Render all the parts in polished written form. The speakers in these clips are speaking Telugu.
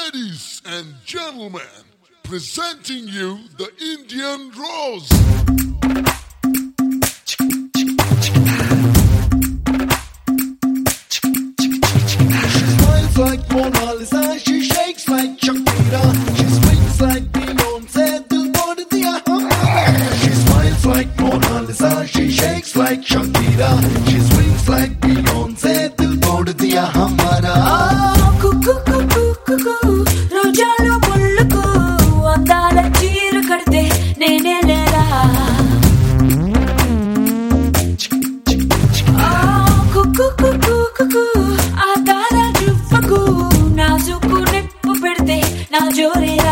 Ladies and gentlemen, presenting you the Indian Rose. She smiles like Mona Lisa, she shakes like Shakira, she swings like Beyonce, dil tod diya hamara. She smiles like Mona Lisa, she shakes like Shakira, she swings like Beyonce, dil tod diya hamara. రోజాలు ముళ్ళకు అందాల చీర కడితే నేనే లేరా ఆ తార జువ్వకు నాజుకు నిప్పు పెడితే నా జోరేరా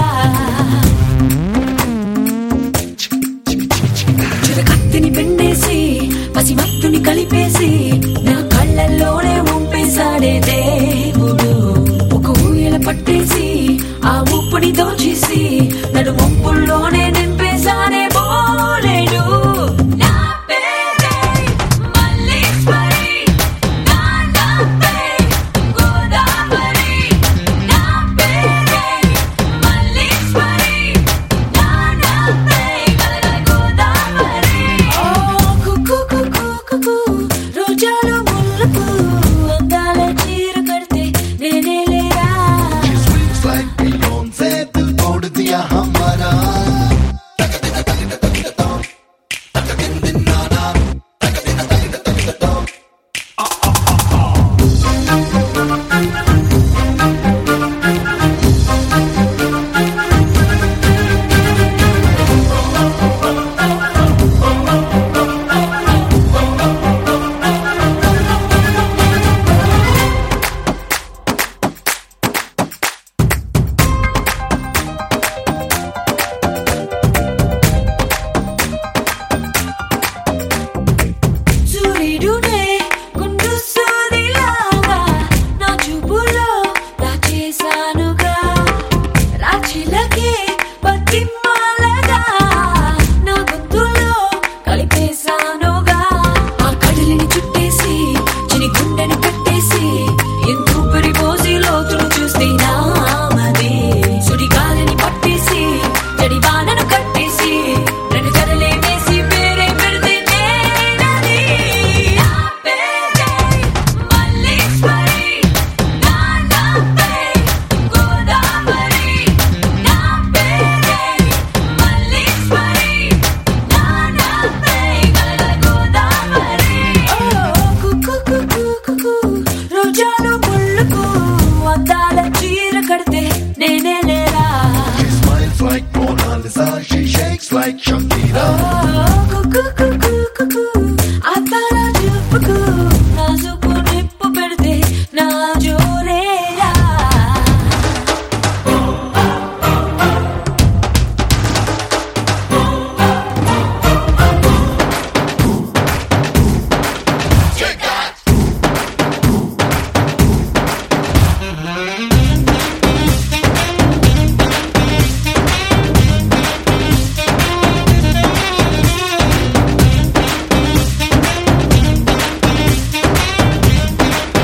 చిరకత్తిని పెండేసి పసిమత్తుని కలిపేసి నా కళ్ళల్లోనే ఉంపేశాడే దేవుడు పట్టేసి ఆ ఉప్పుని దోచేసి నడు ముప్పుల్లోనే నింపేశానే బోలేడు నా పేరే మల్లీశ్వరి నా నాపే గోదావరి నా పేరే మల్లీశ్వరి నా నాపే గోదావరి కుకు రోజాలు ముళ్ళకు అందాల చీర కడితే నేనే like Beyonce, dil tod diya hamara. She smiles like Mona Lisa, she shakes like Shakira. అతల చూపుకు నాజుకు నిప్పు పెడితే నా జోరేరా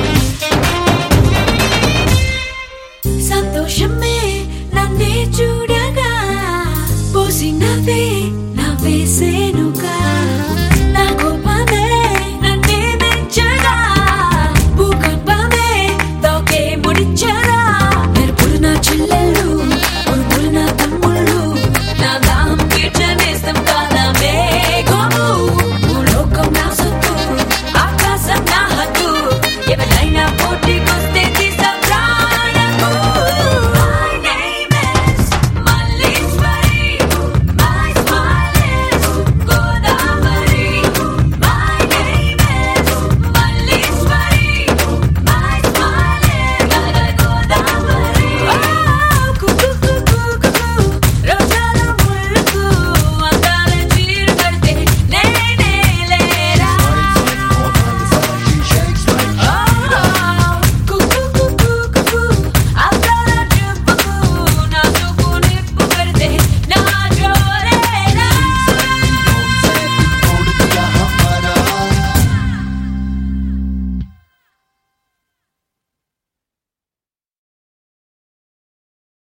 సంతోషమే నన్నే చూడు